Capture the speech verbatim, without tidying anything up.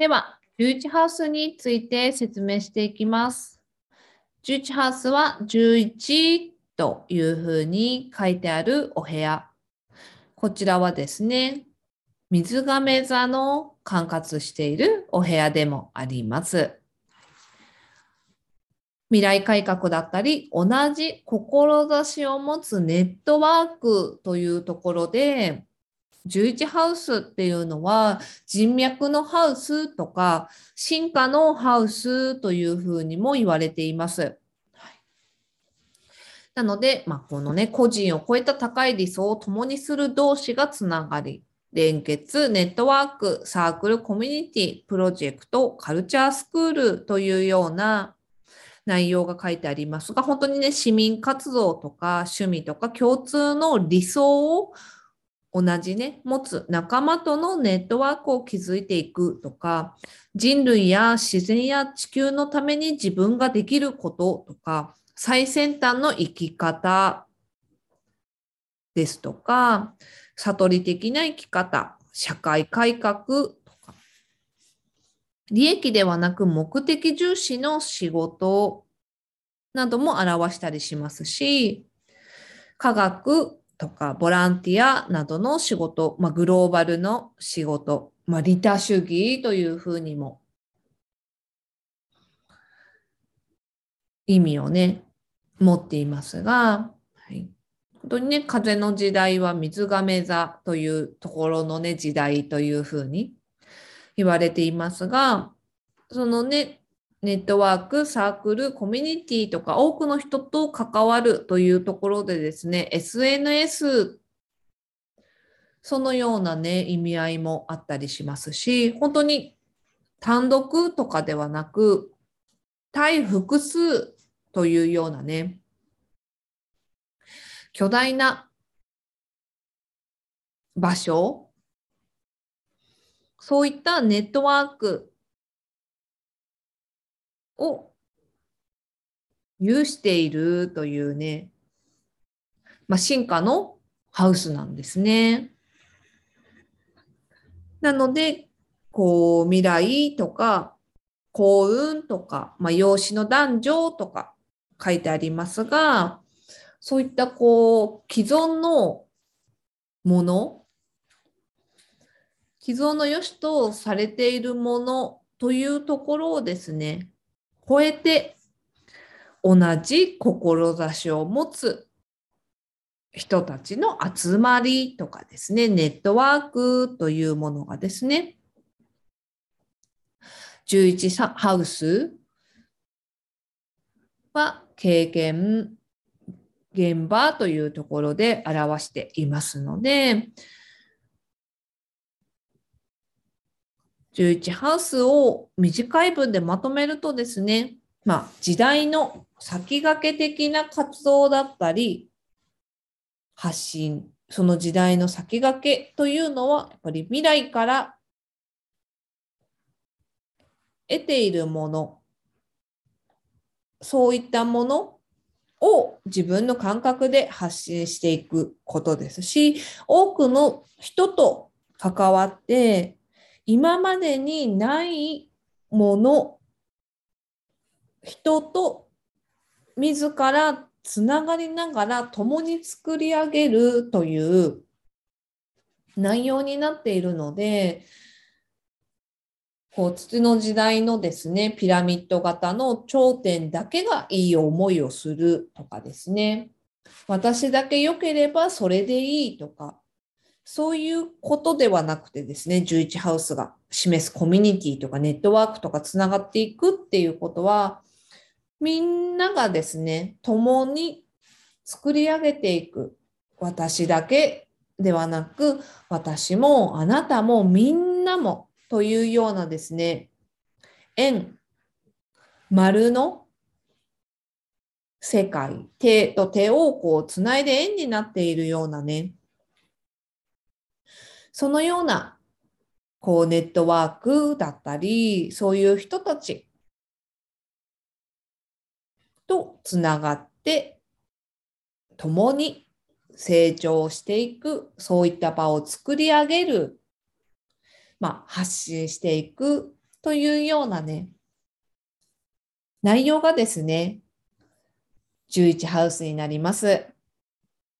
では、じゅういちハウスについて説明していきます。じゅういちハウスはじゅういちというふうに書いてあるお部屋。こちらはですね、水亀座の管轄しているお部屋でもあります。未来改革だったり、同じ志を持つネットワークというところで、じゅういちハウスっていうのは人脈のハウスとか進化のハウスというふうにも言われています。なので、まあ、このね、個人を超えた高い理想を共にする同士がつながり、連結、ネットワーク、サークル、コミュニティ、プロジェクト、カルチャースクールというような内容が書いてありますが、本当にね、市民活動とか趣味とか共通の理想を同じね、持つ仲間とのネットワークを築いていくとか、人類や自然や地球のために自分ができることとか、最先端の生き方ですとか、悟り的な生き方、社会改革とか、利益ではなく目的重視の仕事なども表したりしますし、科学とかボランティアなどの仕事、まあ、グローバルの仕事、まあ、利他主義というふうにも意味をね、持っていますが、はい、本当にね、風の時代は水亀座というところのね、時代というふうに言われていますが、そのね、ネットワーク、サークル、コミュニティとか多くの人と関わるというところでですね、エスエヌエス、そのようなね、意味合いもあったりしますし、本当に単独とかではなく、対複数というようなね、巨大な場所、そういったネットワークを有しているというね、まあ、進化のハウスなんですね。なので、こう、未来とか、幸運とか、まあ、養子の男女とか書いてありますが、そういったこう、既存のもの、既存の良しとされているものというところをですね、超えて同じ志を持つ人たちの集まりとかですね、ネットワークというものがですね、じゅういちハウスは経験、現場というところで表していますので、じゅういちハウスを短い文でまとめるとですね、まあ、時代の先駆け的な活動だったり、発信、その時代の先駆けというのは、やっぱり未来から得ているもの、そういったものを自分の感覚で発信していくことですし、多くの人と関わって、今までにないもの、人と自らつながりながら共に作り上げるという内容になっているので、こう土の時代のですね、ピラミッド型の頂点だけがいい思いをするとかですね、私だけ良ければそれでいいとか、そういうことではなくてですね、じゅういちハウスが示すコミュニティとかネットワークとかつながっていくっていうことは、みんながですね、共に作り上げていく。私だけではなく、私もあなたもみんなもというようなですね、円、丸の世界、手と手をこうつないで円になっているようなね、そのようなこうネットワークだったり、そういう人たちとつながって共に成長していく、そういった場を作り上げる、まあ、発信していくというようなね、内容がですね、じゅういちハウスになります。